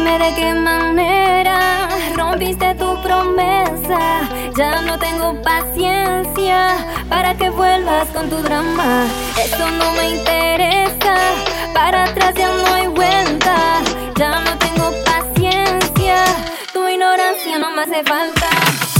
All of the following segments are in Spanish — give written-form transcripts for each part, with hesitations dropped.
Dime de qué manera rompiste tu promesa. Ya no tengo paciencia para que vuelvas con tu drama. Eso no me interesa, para atrás ya no hay vuelta. Ya no tengo paciencia, tu ignorancia no me hace falta.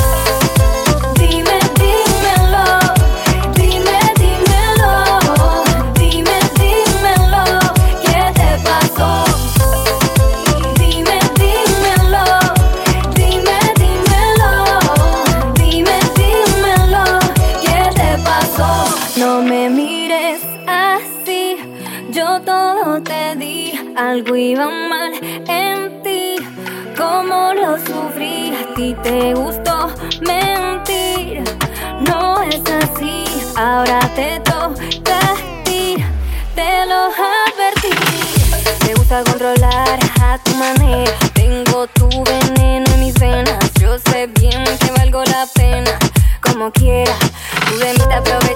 Dime, dímelo. Dime, dímelo. Dime, dímelo. ¿Qué te pasó? Dime, dímelo. Dime, dímelo. Dime, dímelo. ¿Qué te pasó? No me mires así, yo todo te di. Algo iba mal en ti, cómo lo sufrí. A ti te gustó mentir, no es así. Ahora te toca a ti, te lo advertí. Te gusta controlar a tu manera. Tengo tu veneno en mis venas. Yo sé bien que valgo la pena. Como quiera, tú de mí te aprovechas.